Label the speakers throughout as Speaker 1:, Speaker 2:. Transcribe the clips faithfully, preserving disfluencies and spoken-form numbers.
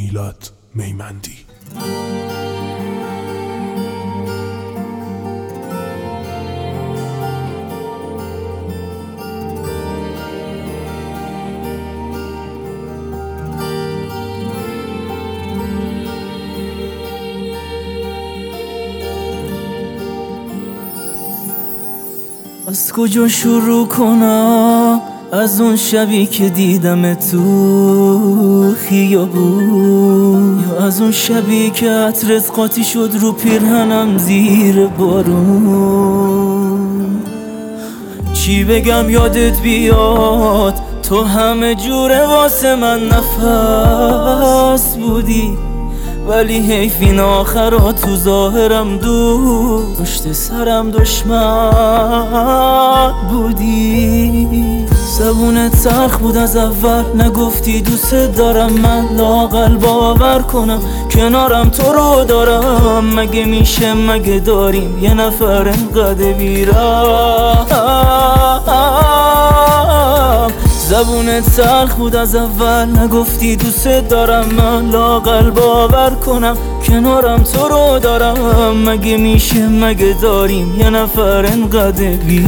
Speaker 1: میلاد میمندی.
Speaker 2: از کجا شروع کنم؟ از اون شبی که دیدم تو خیابون، یا از اون شبی که عطرت قاطی شد رو پیرهنم زیر بارون. چی بگم یادت بیاد؟ تو همه جوره واسه من نفس بودی، ولی حیف این آخرات تو ظاهرم دور پشت سرم دشمن بودی. زبونت تلخ بود از اول، نگفتی دوست دارم، من لااقل باور کنم کنارم تو رو دارم. مگه میشه مگه داریم یه نفر انقدر بیرم؟ زبونت تلخ بود از اول، نگفتی دوست دارم، من لااقل باور کنم کنارم تو رو دارم. مگه میشه مگه داریم یه نفر انقدر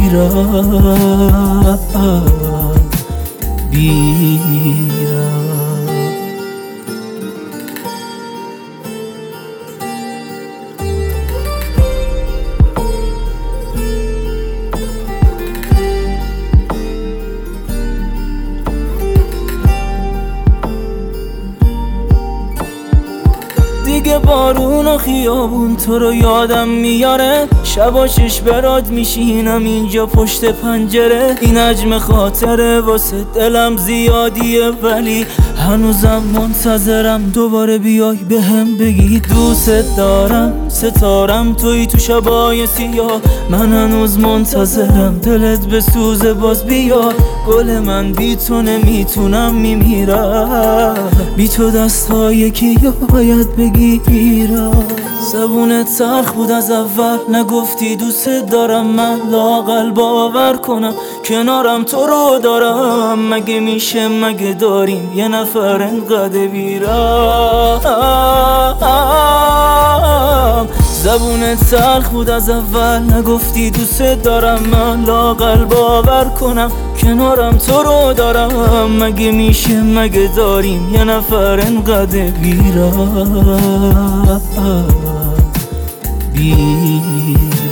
Speaker 2: بیرم بیرم دیگه بارون و خیابون تو رو یادم میاره، شبا شش برات میشینم اینجا پشت پنجره. این حجم خاطره واسه دلم زیادیه، ولی هنوزم منتظرم دوباره بیای بهم بگی دوست دارم. ستارم توی تو شبای سیاه، من هنوز منتظرم دلت بسوزه باز بیا. گل من بی تو نمیتونم میمیرم، بی تو دستای کی باید بگیرم. زبونت تلخ بود از اول، نگفتی دوست دارم، من لااقل باور کنم کنارم تو رو دارم. مگه میشه مگه داریم یه نفر انقدر بیرم؟ زبونت تلخ بود از اول، نگفتی دوست دارم، من لااقل باور کنم کنارم تو رو دارم. مگه میشه مگه داریم یه نفر انقدر بیرم بیرم